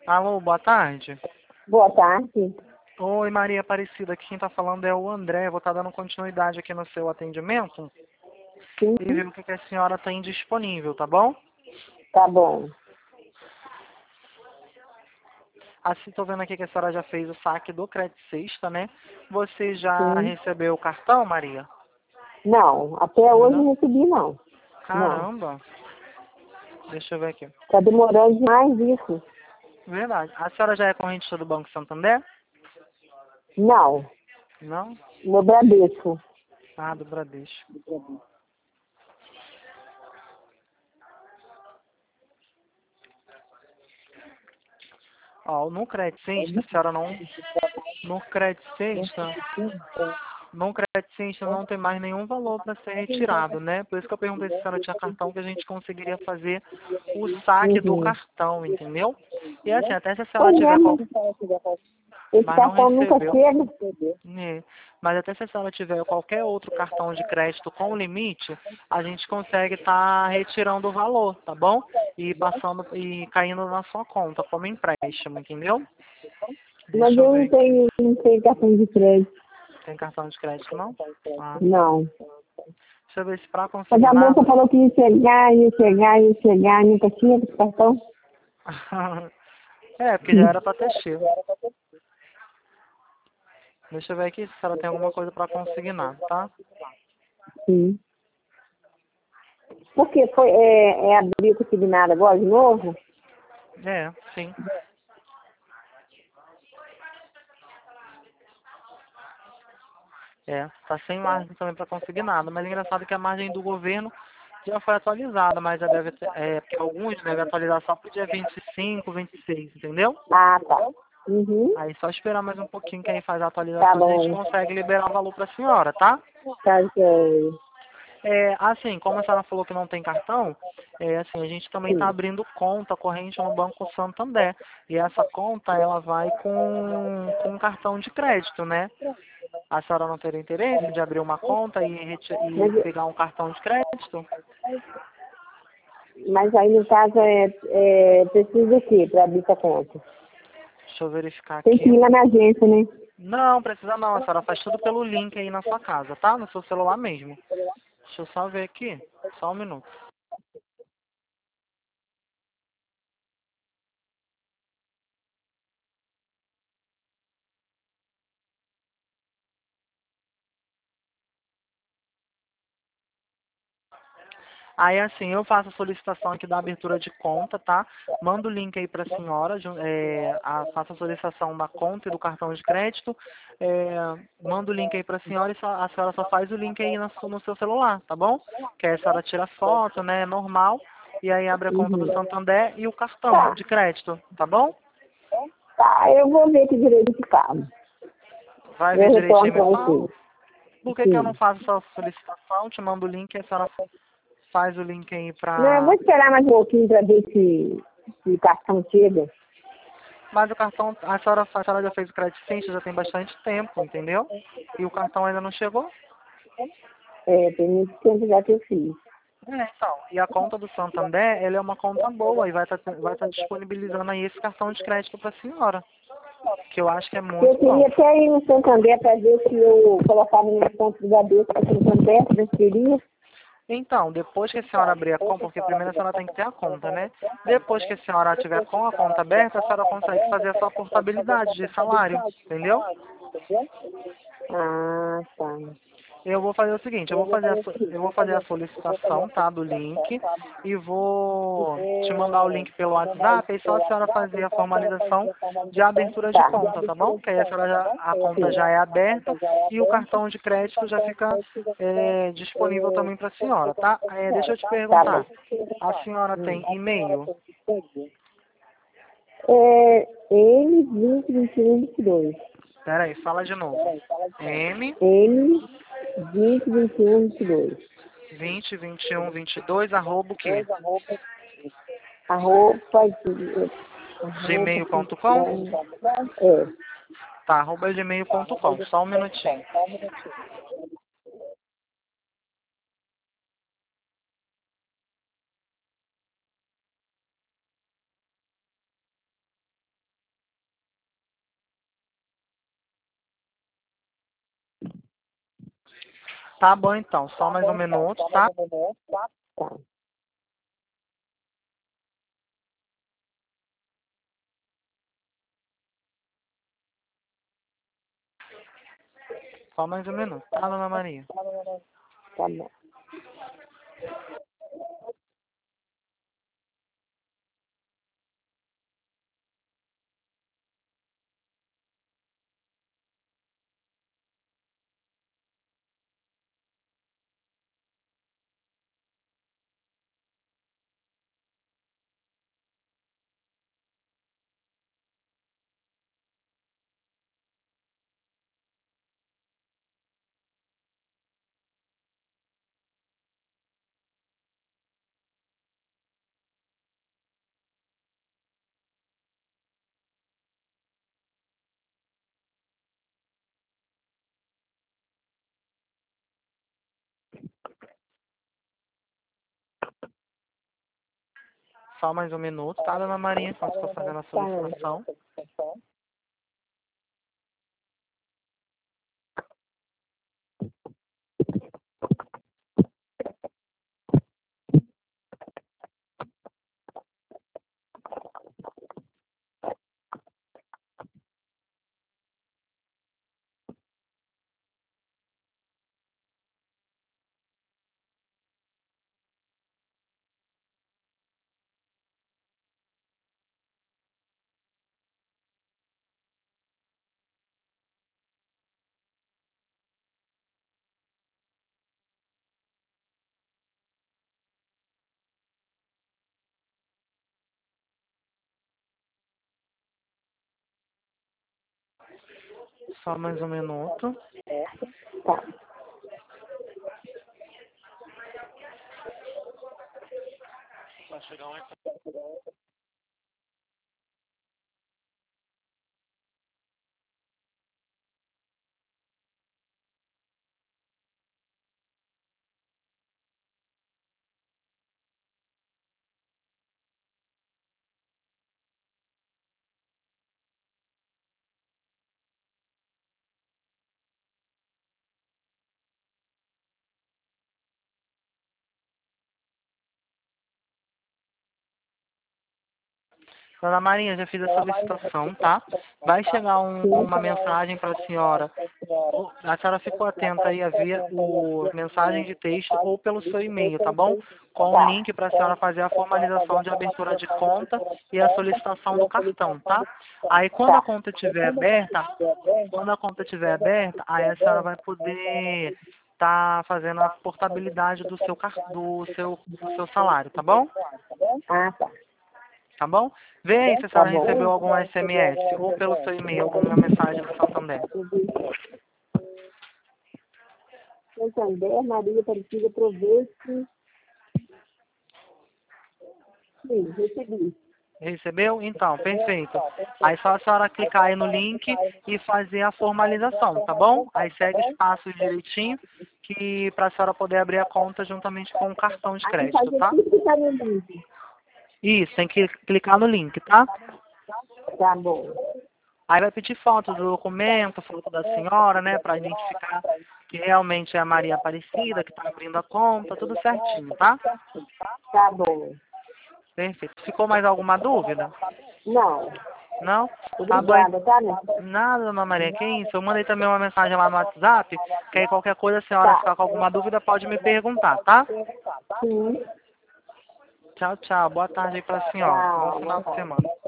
Alô, boa tarde. Boa tarde. Oi, Maria Aparecida. Aqui quem está falando é o André. Vou estar dando continuidade aqui no seu atendimento Sim, e ver o que a senhora tem disponível, tá bom? tá bom. Assim, estou vendo aqui que a senhora já fez o saque do Crédito Sexta, né? Você já Sim. recebeu o cartão, Maria? Não, até hoje Não? não recebi, não. Não. Caramba. Deixa eu ver aqui. Tá demorando demais isso. Verdade. A senhora já é correntista do Banco Santander? Não. Não? No Bradesco. Ah, do Bradesco. Ó, no Crédito Sexta, a senhora não... No Crédito Sexta... No Crédito Sexta não tem mais nenhum valor para ser retirado, né? Por isso que eu perguntei se a senhora tinha cartão, que a gente conseguiria fazer o saque do Uhum. cartão, entendeu? E assim, até se a senhora Pois é, tiver mas esse mas não cartão nunca recebeu, chega. né? Mas até se a senhora tiver qualquer outro cartão de crédito com limite, a gente consegue estar retirando o valor, tá bom? E passando e caindo na sua conta como empréstimo, entendeu? Mas Deixa eu eu ver aqui. não tenho cartão de crédito. Tem cartão de crédito não? Ah, tá. Não. Deixa eu ver se para Mas a moça consignar. falou que ia chegar, nunca tinha esse cartão. É, porque já era para ter chego. Deixa eu ver aqui se ela tem alguma coisa para consignar, tá? Sim. Porque foi, abrir o consignado agora de novo? É, sim. É, tá sem margem também para consignado. Mas é engraçado que a margem do governo já foi atualizada, mas já deve ter, porque alguns devem atualizar só pro dia 25, 26, entendeu? Ah, tá. Uhum. Aí só esperar mais um pouquinho que aí faz a Tá atualização e a gente bom. consegue liberar o valor para a senhora, tá? Tá, joia. É, assim, como a senhora falou que não tem cartão, assim, a gente também está Sim. abrindo conta corrente no Banco Santander. E essa conta, ela vai com cartão de crédito, né? A senhora não teria interesse de abrir uma conta e Mas, pegar um cartão de crédito? mas aí, no caso, precisa do quê para abrir essa conta? Deixa eu verificar Tem que aqui. ir lá na agência, né? Não, precisa não. A senhora faz tudo pelo link aí na sua casa, tá? No seu celular mesmo. Deixa eu só ver aqui. Só um minuto. Aí, assim, eu faço a solicitação aqui da abertura de conta, tá? Mando o link aí para a senhora, faço a solicitação da conta e do cartão de crédito, mando o link aí para a senhora e a senhora só faz o link aí no seu celular, tá bom? Que aí a senhora tira foto, né, normal, e aí abre a conta do Uhum. Santander e o cartão Tá, de crédito, tá bom? tá. Eu vou ver que direito que falo. Vai ver Eu direitinho retorno e me para fala. você. Por que eu não Sim. faço essa solicitação? Te mando o link e a senhora faz o link aí Não, eu vou pra... esperar mais um pouquinho para ver se o cartão chega. Mas o cartão, a senhora já fez o crédito sim, já tem bastante tempo, entendeu? E o cartão ainda não chegou? Tem muito tempo já que eu fiz. Então, e a conta do Santander, ela é uma conta boa e vai tá disponibilizando aí esse cartão de crédito para a senhora, que eu acho que é Eu muito queria bom. até ir no Santander para ver se eu colocava minha conta do Bradesco para o Santander, transferia. Então, depois que a senhora abrir a conta, porque primeiro a senhora tem que ter a conta, né? Depois que a senhora tiver com a conta aberta, a senhora consegue fazer a sua portabilidade de salário, entendeu? Ah, tá. Eu vou fazer o seguinte, eu vou fazer a solicitação, tá, do link e vou te mandar o link pelo WhatsApp e só a senhora fazer a formalização de abertura de Tá. conta, tá bom? Que aí a conta já é aberta e o cartão de crédito já fica disponível também para a senhora, tá? Deixa eu te Tá bom. perguntar, a senhora tem e-mail? M202122. Pera aí, fala de novo. M M202122. 202122 arroba o quê? Arroba, Gmail.com? é. Tá, arroba gmail.com. Só um minutinho. Tá bom, então. Só mais um minuto, tá? Tá. Só mais um minuto, tá, dona Maria? Tá bom. Só mais um minuto, tá, dona Maria? Enquanto estou fazendo a solicitação. Só mais um minuto. Tá. Dona Maria, já fiz a solicitação, tá? Vai chegar uma mensagem para a senhora. A senhora ficou atenta aí a ver o mensagem de texto ou pelo seu e-mail, tá bom? Com o link para a senhora fazer a formalização de abertura de conta e a solicitação do cartão, tá? Aí quando a conta estiver aberta, aí a senhora vai poder estar fazendo a portabilidade do seu salário, tá bom? Ah, tá. Tá bom? Vê aí se a senhora recebeu algum SMS ou pelo seu e-mail alguma mensagem do Santander. Santander, Maria Aparecida Proveste. Sim, recebi. Recebeu? Então, perfeito. Aí só a senhora clicar aí no link e fazer a formalização, tá bom? Aí segue os passos direitinho que para a senhora poder abrir a conta juntamente com o cartão de Aí crédito, fazer tá? tudo que tá no link. Isso, tem que clicar no link, tá? Tá bom. Aí vai pedir foto do documento, foto da senhora, né, para identificar que realmente é a Maria Aparecida, que está abrindo a conta, tudo certinho, tá? Tá bom. Perfeito. Ficou mais alguma dúvida? Não. Não? Tá bom. Obrigada, tá, né? Nada, dona Maria, que isso? Eu mandei também uma mensagem lá no WhatsApp, que aí qualquer coisa, a senhora ficar com alguma dúvida, pode me perguntar, tá? Sim. Tchau, tchau. Boa tarde aí pra senhora. Bom Tchau. final de semana.